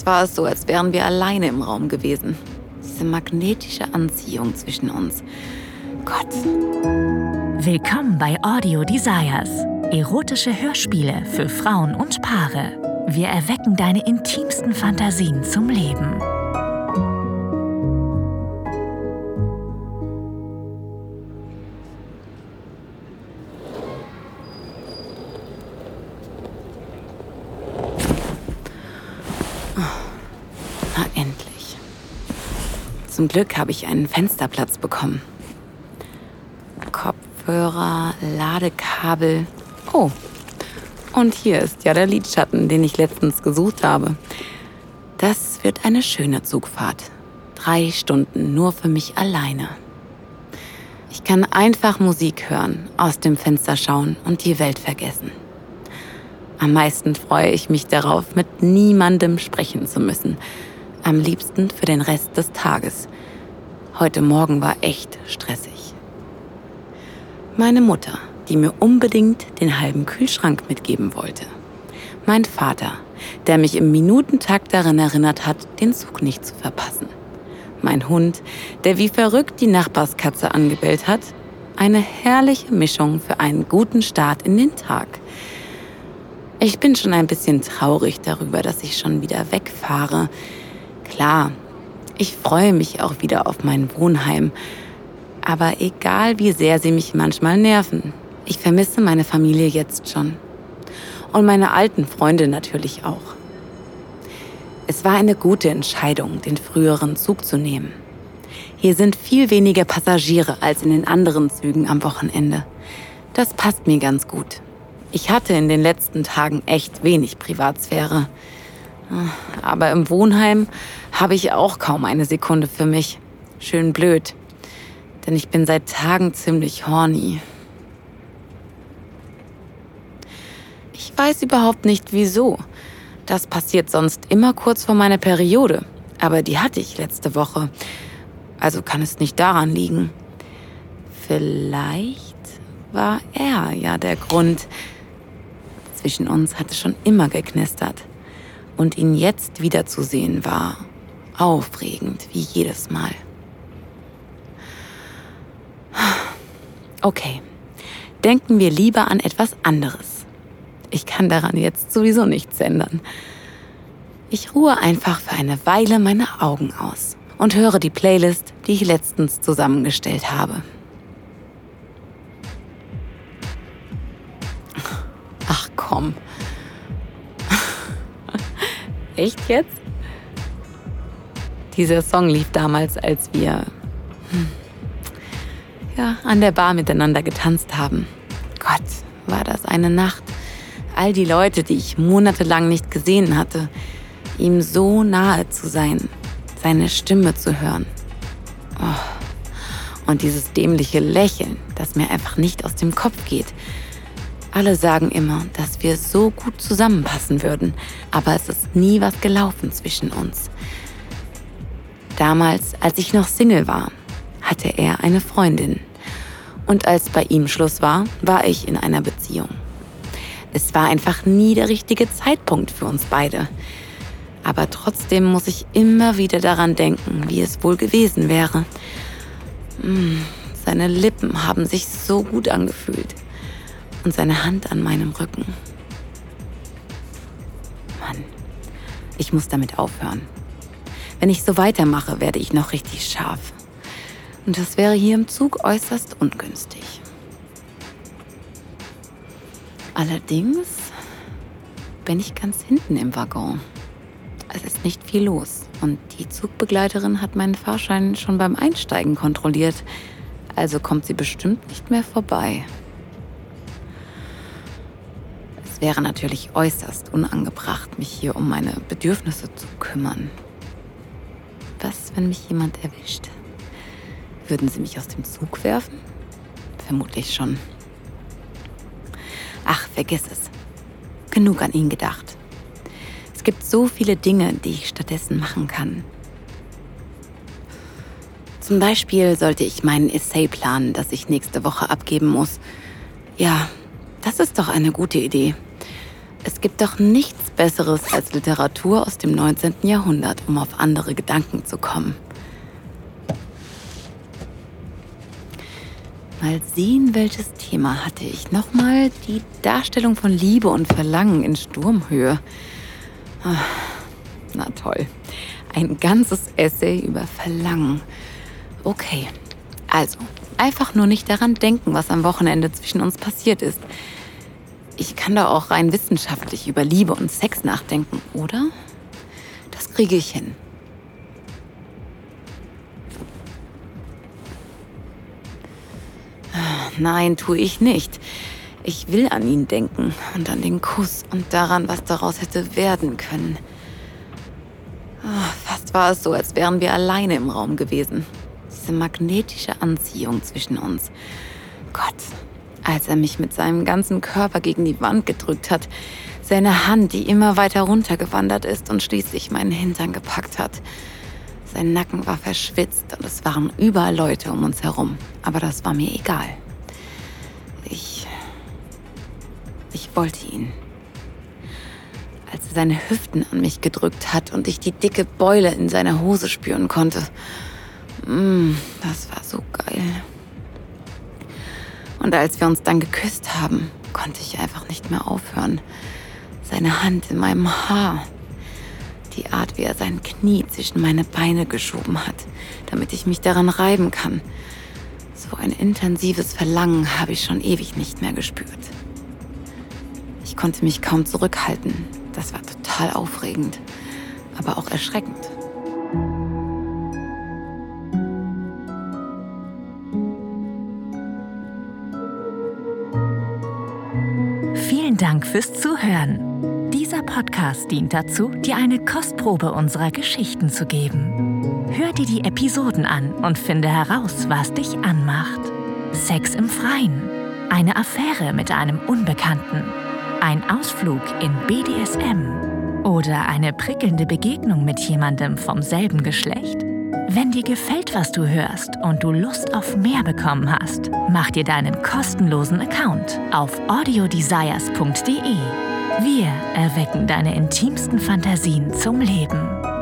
Erst war es so, als wären wir alleine im Raum gewesen. Diese magnetische Anziehung zwischen uns. Gott. Willkommen bei Audio Desires. Erotische Hörspiele für Frauen und Paare. Wir erwecken deine intimsten Fantasien zum Leben. Na endlich. Zum Glück habe ich einen Fensterplatz bekommen. Kopfhörer, Ladekabel. Oh, und hier ist ja der Lidschatten, den ich letztens gesucht habe. Das wird eine schöne Zugfahrt. 3 Stunden nur für mich alleine. Ich kann einfach Musik hören, aus dem Fenster schauen und die Welt vergessen. Am meisten freue ich mich darauf, mit niemandem sprechen zu müssen. Am liebsten für den Rest des Tages. Heute Morgen war echt stressig. Meine Mutter, die mir unbedingt den halben Kühlschrank mitgeben wollte. Mein Vater, der mich im Minutentakt daran erinnert hat, den Zug nicht zu verpassen. Mein Hund, der wie verrückt die Nachbarskatze angebellt hat. Eine herrliche Mischung für einen guten Start in den Tag. Ich bin schon ein bisschen traurig darüber, dass ich schon wieder wegfahre. Klar, ich freue mich auch wieder auf mein Wohnheim. Aber egal, wie sehr sie mich manchmal nerven, ich vermisse meine Familie jetzt schon. Und meine alten Freunde natürlich auch. Es war eine gute Entscheidung, den früheren Zug zu nehmen. Hier sind viel weniger Passagiere als in den anderen Zügen am Wochenende. Das passt mir ganz gut. Ich hatte in den letzten Tagen echt wenig Privatsphäre. Aber im Wohnheim habe ich auch kaum eine Sekunde für mich. Schön blöd. Denn ich bin seit Tagen ziemlich horny. Ich weiß überhaupt nicht, wieso. Das passiert sonst immer kurz vor meiner Periode. Aber die hatte ich letzte Woche. Also kann es nicht daran liegen. Vielleicht war er ja der Grund. Zwischen uns hat es schon immer geknistert. Und ihn jetzt wiederzusehen war aufregend, wie jedes Mal. Okay, denken wir lieber an etwas anderes. Ich kann daran jetzt sowieso nichts ändern. Ich ruhe einfach für eine Weile meine Augen aus und höre die Playlist, die ich letztens zusammengestellt habe. Ach komm. Echt jetzt? Dieser Song lief damals, als wir an der Bar miteinander getanzt haben. Gott, war das eine Nacht. All die Leute, die ich monatelang nicht gesehen hatte, ihm so nahe zu sein, seine Stimme zu hören. Oh. Und dieses dämliche Lächeln, das mir einfach nicht aus dem Kopf geht. Alle sagen immer, dass wir so gut zusammenpassen würden, aber es ist nie was gelaufen zwischen uns. Damals, als ich noch Single war, hatte er eine Freundin. Und als bei ihm Schluss war, war ich in einer Beziehung. Es war einfach nie der richtige Zeitpunkt für uns beide. Aber trotzdem muss ich immer wieder daran denken, wie es wohl gewesen wäre. Seine Lippen haben sich so gut angefühlt. Und seine Hand an meinem Rücken. Mann, ich muss damit aufhören. Wenn ich so weitermache, werde ich noch richtig scharf. Und das wäre hier im Zug äußerst ungünstig. Allerdings bin ich ganz hinten im Waggon. Es ist nicht viel los und die Zugbegleiterin hat meinen Fahrschein schon beim Einsteigen kontrolliert. Also kommt sie bestimmt nicht mehr vorbei. Es wäre natürlich äußerst unangebracht, mich hier um meine Bedürfnisse zu kümmern. Was, wenn mich jemand erwischt? Würden sie mich aus dem Zug werfen? Vermutlich schon. Ach, vergiss es. Genug an ihn gedacht. Es gibt so viele Dinge, die ich stattdessen machen kann. Zum Beispiel sollte ich meinen Essay planen, das ich nächste Woche abgeben muss. Ja, das ist doch eine gute Idee. Es gibt doch nichts Besseres als Literatur aus dem 19. Jahrhundert, um auf andere Gedanken zu kommen. Mal sehen, welches Thema hatte ich. Nochmal die Darstellung von Liebe und Verlangen in Sturmhöhe. Na toll. Ein ganzes Essay über Verlangen. Okay, also einfach nur nicht daran denken, was am Wochenende zwischen uns passiert ist. Ich kann da auch rein wissenschaftlich über Liebe und Sex nachdenken, oder? Das kriege ich hin. Nein, tue ich nicht. Ich will an ihn denken und an den Kuss und daran, was daraus hätte werden können. Fast war es so, als wären wir alleine im Raum gewesen. Diese magnetische Anziehung zwischen uns. Gott, als er mich mit seinem ganzen Körper gegen die Wand gedrückt hat, seine Hand, die immer weiter runtergewandert ist und schließlich meinen Hintern gepackt hat. Sein Nacken war verschwitzt und es waren überall Leute um uns herum. Aber das war mir egal. Ich wollte ihn. Als er seine Hüften an mich gedrückt hat und ich die dicke Beule in seiner Hose spüren konnte. Das war so geil. Und als wir uns dann geküsst haben, konnte ich einfach nicht mehr aufhören. Seine Hand in meinem Haar. Die Art, wie er sein Knie zwischen meine Beine geschoben hat, damit ich mich daran reiben kann. So ein intensives Verlangen habe ich schon ewig nicht mehr gespürt. Ich konnte mich kaum zurückhalten. Das war total aufregend, aber auch erschreckend. Vielen Dank fürs Zuhören. Dieser Podcast dient dazu, dir eine Kostprobe unserer Geschichten zu geben. Hör dir die Episoden an und finde heraus, was dich anmacht. Sex im Freien, eine Affäre mit einem Unbekannten, ein Ausflug in BDSM oder eine prickelnde Begegnung mit jemandem vom selben Geschlecht. Wenn dir gefällt, was du hörst und du Lust auf mehr bekommen hast, mach dir deinen kostenlosen Account auf audiodesires.de. Wir erwecken deine intimsten Fantasien zum Leben.